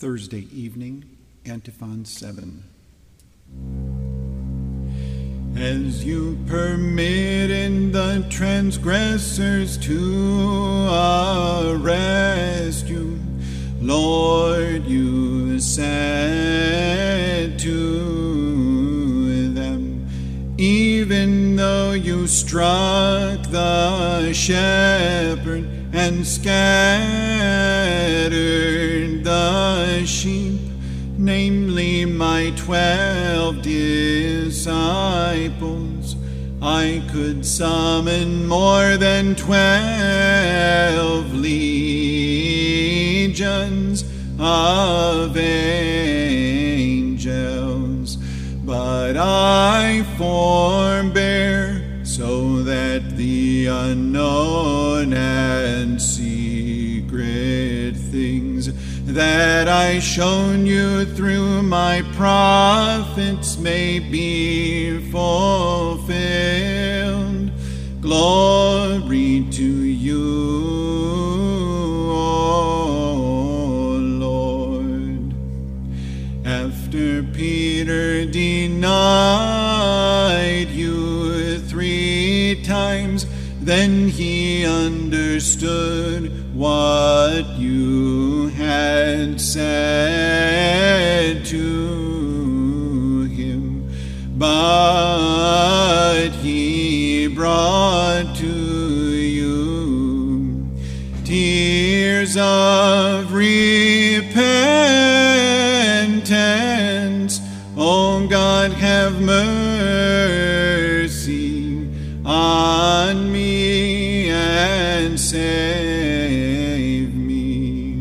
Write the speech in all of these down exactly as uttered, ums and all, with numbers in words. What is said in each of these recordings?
Thursday evening, Antiphon seven. As you permitted the transgressors to arrest you, Lord, you said to them, even though you struck the shepherd and scattered the sheep, namely my twelve disciples, I could summon more than twelve legions of angels, but I forbear so that the unknown and secret things that I shown you through my prophets may be fulfilled. Glory to you, O Lord. After Peter denied you three times, then he understood what you had said to him, but he brought to you tears of repentance. O God, have mercy on me and save me.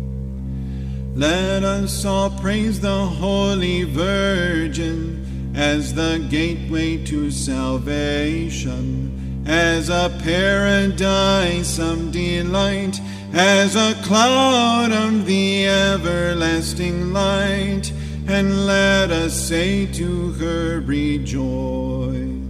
Let us all praise the Holy Virgin as the gateway to salvation, as a paradise of delight, as a cloud of the everlasting light. And let us say to her, rejoice.